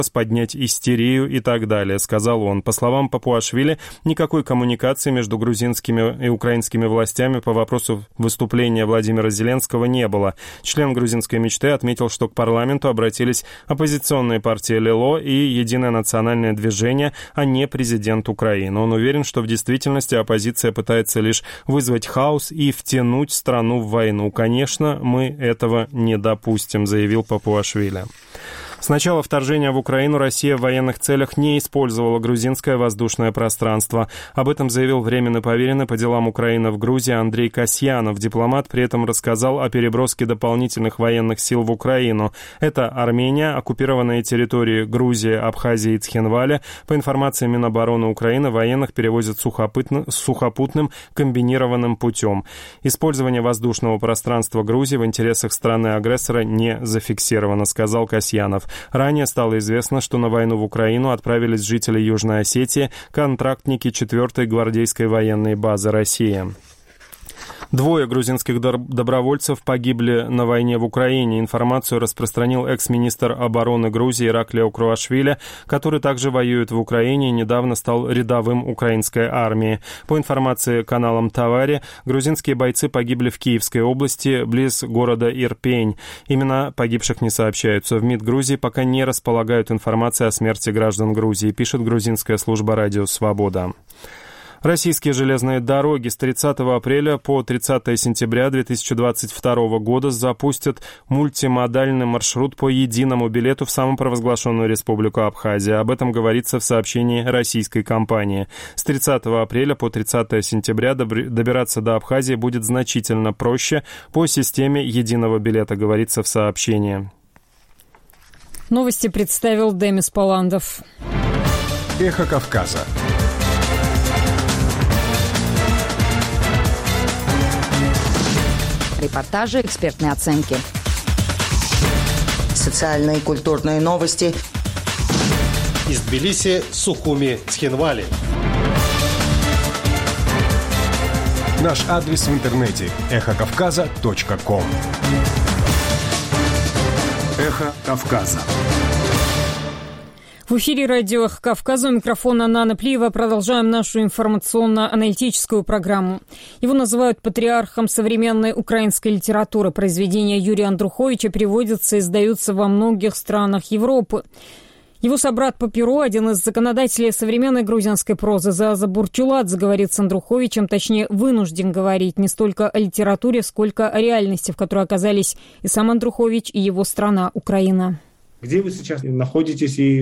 поднять истерию и так далее, сказал он. По словам Папуашвили, никакой коммуникации между грузинскими и украинскими властями по вопросу выступления Владимира Зеленского не было. Член грузинской мечты отметил, что к парламенту обратились оппозиционные партии ЛИЛО и Единое национальное движение, а не президент Украины. Он уверен, что в действительности оппозиция пытается лишь вызвать хаос и втянуть страну в войну. Конечно, мы этого не допустим, заявил Папуашвили. С начала вторжения в Украину Россия в военных целях не использовала грузинское воздушное пространство. Об этом заявил временный поверенный по делам Украины в Грузии Андрей Касьянов. Дипломат при этом рассказал о переброске дополнительных военных сил в Украину. Это Армения, оккупированные территории Грузии, Абхазии и Цхинваля. По информации Минобороны Украины, военных перевозят сухопутным комбинированным путем. Использование воздушного пространства Грузии в интересах страны-агрессора не зафиксировано, сказал Касьянов. Ранее стало известно, что на войну в Украину отправились жители Южной Осетии, контрактники 4-й гвардейской военной базы России. 2 грузинских добровольцев погибли на войне в Украине. Информацию распространил экс-министр обороны Грузии Ираклий Окруашвили, который также воюет в Украине и недавно стал рядовым украинской армии. По информации каналам Тавари, грузинские бойцы погибли в Киевской области, близ города Ирпень. Имена погибших не сообщаются. В МИД Грузии пока не располагают информацией о смерти граждан Грузии, пишет грузинская служба «Радио Свобода». Российские железные дороги с 30 апреля по 30 сентября 2022 года запустят мультимодальный маршрут по единому билету в самопровозглашенную Республику Абхазия. Об этом говорится в сообщении российской компании. С 30 апреля по 30 сентября добираться до Абхазии будет значительно проще по системе единого билета, говорится в сообщении. Новости представил Демис Паландов. Эхо Кавказа. Репортажи, экспертные оценки. Социальные и культурные новости. Из Тбилиси, Сухуми, Цхинвали. Наш адрес в интернете – эхокавказа.ком. Эхо Кавказа. В эфире радио «Эхо Кавказа», у микрофона Нана Плиева. Продолжаем нашу информационно-аналитическую программу. Его называют патриархом современной украинской литературы. Произведения Юрия Андруховича переводятся и издаются во многих странах Европы. Его собрат по перу, один из законодателей современной грузинской прозы, Зааза Бурчуладзе, говорит с Андруховичем, точнее, вынужден говорить не столько о литературе, сколько о реальности, в которой оказались и сам Андрухович, и его страна, Украина. Где вы сейчас находитесь и